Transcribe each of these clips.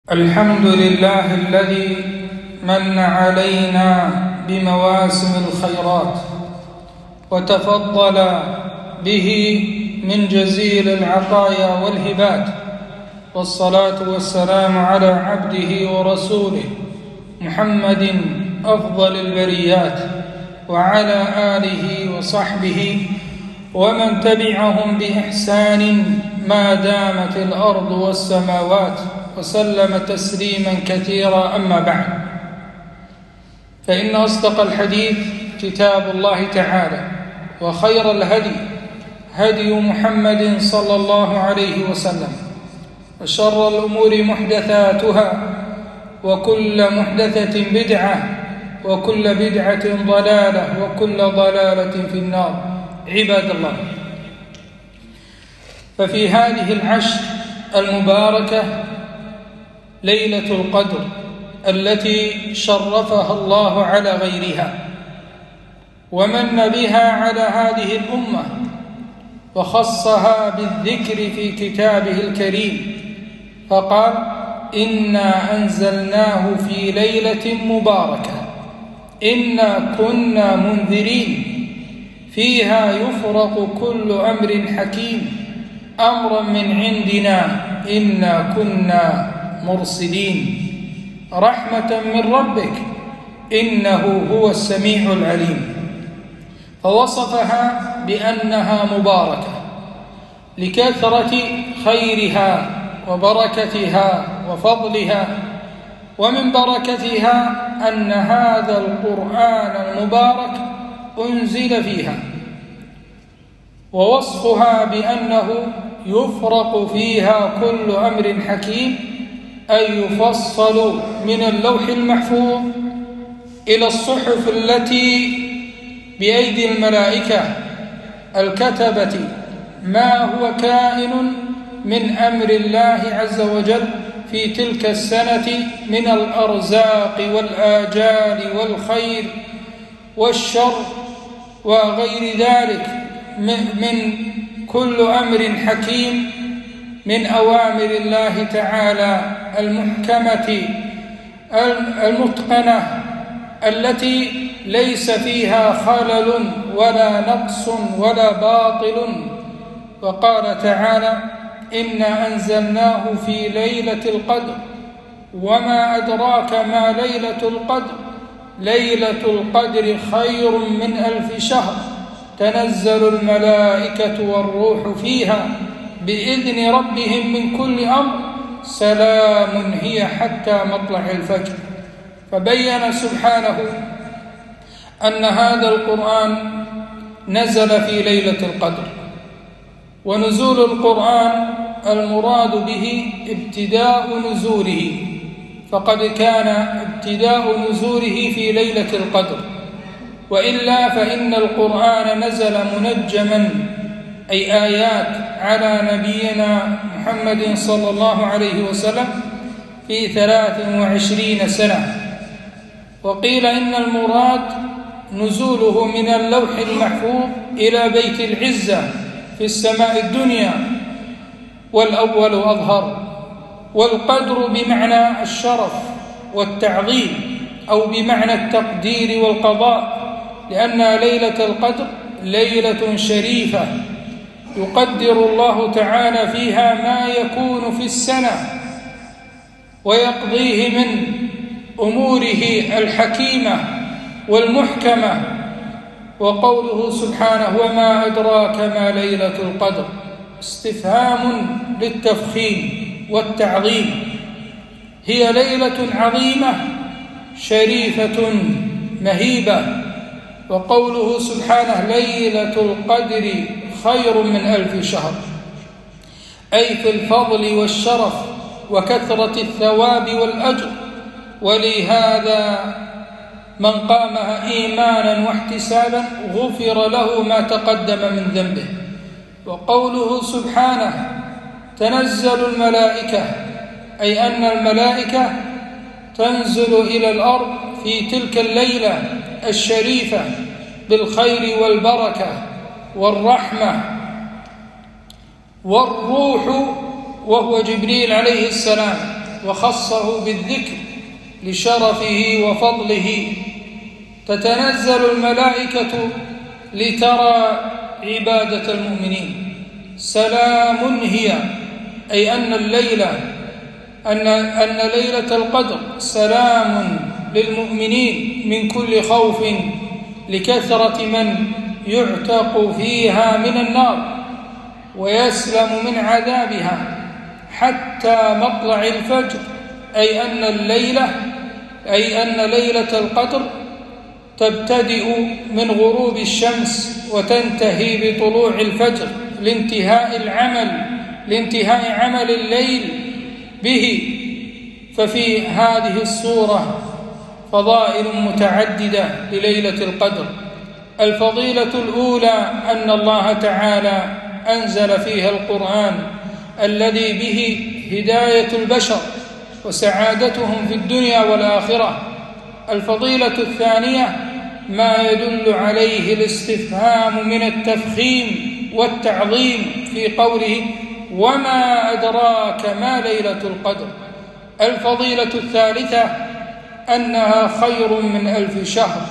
الحمد لله الذي من علينا بمواسم الخيرات وتفضل به من جزيل العطايا والهبات، والصلاة والسلام على عبده ورسوله محمد أفضل البريات وعلى آله وصحبه ومن تبعهم بإحسان ما دامت الأرض والسماوات، وسلم تسليما كثيرا. أما بعد، فإن أصدق الحديث كتاب الله تعالى، وخير الهدي هدي محمد صلى الله عليه وسلم، وشر الأمور محدثاتها، وكل محدثة بدعة، وكل بدعة ضلالة، وكل ضلالة في النار. عباد الله، ففي هذه العشر المباركة ليلة القدر التي شرفها الله على غيرها، ومن بها على هذه الأمة، وخصها بالذكر في كتابه الكريم، فقال: إنا أنزلناه في ليلة مباركة إنا كنا منذرين فيها يفرق كل أمر حكيم أمرا من عندنا إنا كنا مرسلين رحمة من ربك إنه هو السميع العليم. فوصفها بأنها مباركة لكثرة خيرها وبركتها وفضلها، ومن بركتها أن هذا القرآن المبارك أنزل فيها، ووصفها بأنه يفرق فيها كل أمر حكيم، أي يفصل من اللوح المحفوظ إلى الصحف التي بأيدي الملائكة الكتبة ما هو كائن من أمر الله عز وجل في تلك السنة من الأرزاق والآجال والخير والشر وغير ذلك من كل أمر حكيم من أوامر الله تعالى المحكمة المتقنة التي ليس فيها خلل ولا نقص ولا باطل. وقال تعالى: إنا أنزلناه في ليلة القدر وما أدراك ما ليلة القدر ليلة القدر خير من 1000 شهر تنزل الملائكة والروح فيها بإذن ربهم من كل أمر سلام هي حتى مطلع الفجر. فبين سبحانه أن هذا القرآن نزل في ليلة القدر، ونزول القرآن المراد به ابتداء نزوله، فقد كان ابتداء نزوله في ليلة القدر، وإلا فإن القرآن نزل منجما أي آيات على نبينا محمد صلى الله عليه وسلم في 23 سنة. وقيل إن المراد نزوله من اللوح المحفوظ إلى بيت العزة في السماء الدنيا، والأول أظهر. والقدر بمعنى الشرف والتعظيم، أو بمعنى التقدير والقضاء، لأن ليلة القدر ليلة شريفة يقدر الله تعالى فيها ما يكون في السنة ويقضيه من أموره الحكيمة والمحكمة. وقوله سبحانه: وما أدراك ما ليلة القدر، استفهام للتفخيم والتعظيم. هي ليلة عظيمة شريفة مهيبة. وقوله سبحانه: ليلة القدر خير من 1000 شهر، أي في الفضل والشرف وكثرة الثواب والأجر. ولهذا من قامها إيمانا واحتسابا غفر له ما تقدم من ذنبه. وقوله سبحانه: تنزل الملائكة، أي أن الملائكة تنزل إلى الأرض في تلك الليلة الشريفة بالخير والبركة والرحمة. والروح وهو جبريل عليه السلام وخصه بالذكر لشرفه وفضله. تتنزل الملائكة لترى عبادة المؤمنين. سلام هي، أي أن ليلة القدر سلام للمؤمنين من كل خوف، لكثرة من يعتق فيها من النار ويسلم من عذابها حتى مطلع الفجر، أي أن ليلة القدر تبتدئ من غروب الشمس وتنتهي بطلوع الفجر لانتهاء عمل الليل به. ففي هذه السورة فضائل متعددة لليلة القدر. الفضيلة الأولى أن الله تعالى أنزل فيها القرآن الذي به هداية البشر وسعادتهم في الدنيا والآخرة. الفضيلة الثانية ما يدل عليه الاستفهام من التفخيم والتعظيم في قوله وما أدراك ما ليلة القدر. الفضيلة الثالثة أنها خير من 1000 شهر.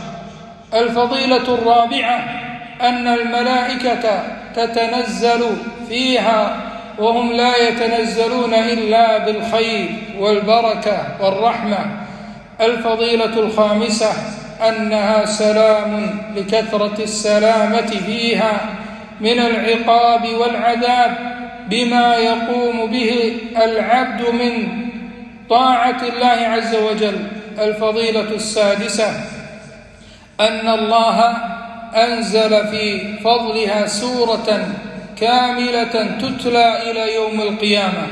الفضيلة الرابعة أن الملائكة تتنزل فيها وهم لا يتنزلون إلا بالخير والبركة والرحمة. الفضيلة الخامسة أنها سلام لكثرة السلامة فيها من العقاب والعذاب بما يقوم به العبد من طاعة الله عز وجل. الفضيلة السادسة أن الله أنزل في فضلها سورة كاملة تتلى إلى يوم القيامة.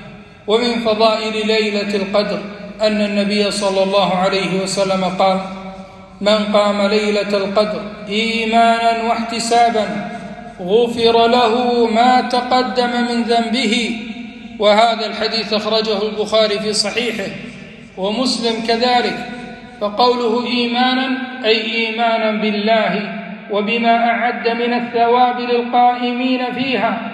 ومن فضائل ليلة القدر أن النبي صلى الله عليه وسلم قال من قام ليلة القدر إيمانا واحتسابا غفر له ما تقدم من ذنبه. وهذا الحديث أخرجه البخاري في صحيحه ومسلم كذلك. فقوله إيمانا أي إيمانا بالله وبما أعد من الثواب للقائمين فيها،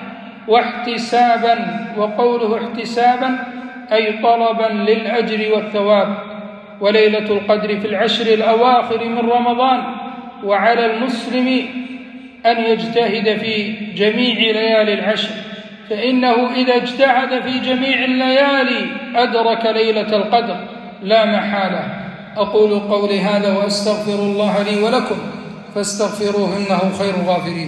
واحتسابا، وقوله احتسابا أي طلبا للأجر والثواب. وليلة القدر في العشر الأواخر من رمضان، وعلى المسلم أن يجتهد في جميع ليالي العشر، فإنه إذا اجتهد في جميع الليالي أدرك ليلة القدر لا محالة. أقول قولي هذا وأستغفر الله لي ولكم فاستغفروه إنه خير الغافرين.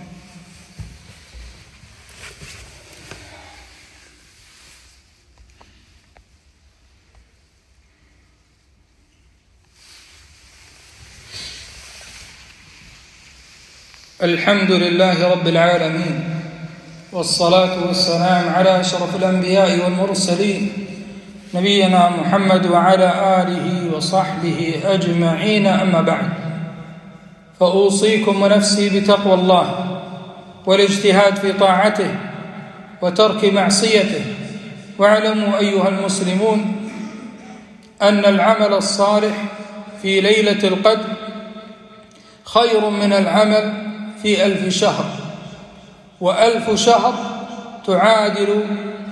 الحمد لله رب العالمين، والصلاة والسلام على أشرف الأنبياء والمرسلين نبينا محمد وعلى آله وصحبه أجمعين. أما بعد، فأوصيكم ونفسي بتقوى الله والاجتهاد في طاعته وترك معصيته. واعلموا أيها المسلمون أن العمل الصالح في ليلة القدر خير من العمل في 1000 شهر، و1000 شهر تعادل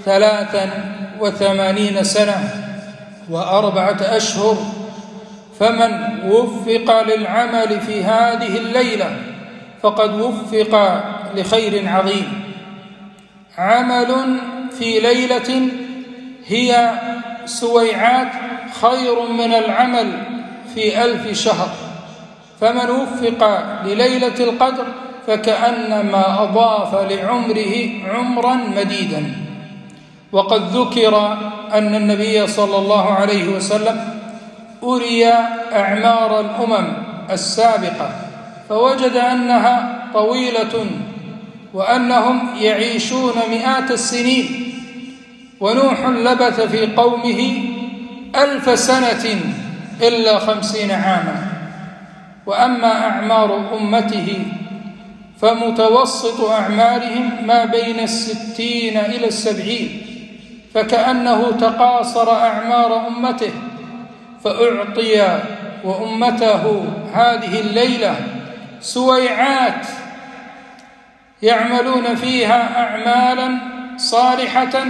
83 سنة و4 أشهر. فمن وفق للعمل في هذه الليلة فقد وفق لخير عظيم. عمل في ليلة هي سويعات خير من العمل في 1000 شهر. فمن وفق لليلة القدر فكأنما أضاف لعمره عمرا مديدا. وقد ذكر أن النبي صلى الله عليه وسلم أري أعمار الأمم السابقة فوجد أنها طويلة وأنهم يعيشون مئات السنين، ونوح لبث في قومه 1000 سنة إلا 50 عاما. وأما أعمار أمته فمتوسط أعمارهم ما بين 60 إلى 70، فكأنه تقاصر أعمار أمته، فأعطي وأمته هذه الليلة سويعات يعملون فيها أعمالا صالحة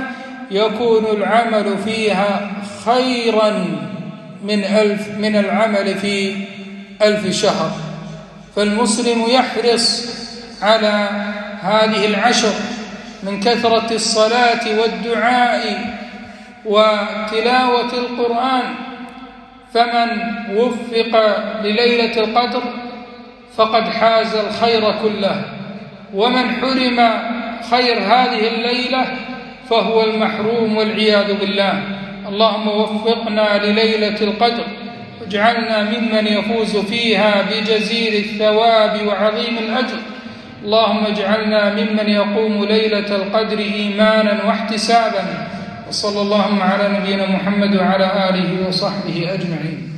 يكون العمل فيها خيرا من العمل في 1000 شهر. فالمسلم يحرص على هذه العشر من كثرة الصلاة والدعاء وتلاوة القرآن، فمن وفق لليلة القدر فقد حاز الخير كله، ومن حرم خير هذه الليلة فهو المحروم والعياذ بالله. اللهم وفقنا لليلة القدر واجعلنا ممن يفوز فيها بجزيل الثواب وعظيم الأجر. اللهم اجعلنا ممن يقوم ليلة القدر إيمانا واحتسابا. وصلى اللهم على نبينا محمد وعلى آله وصحبه أجمعين.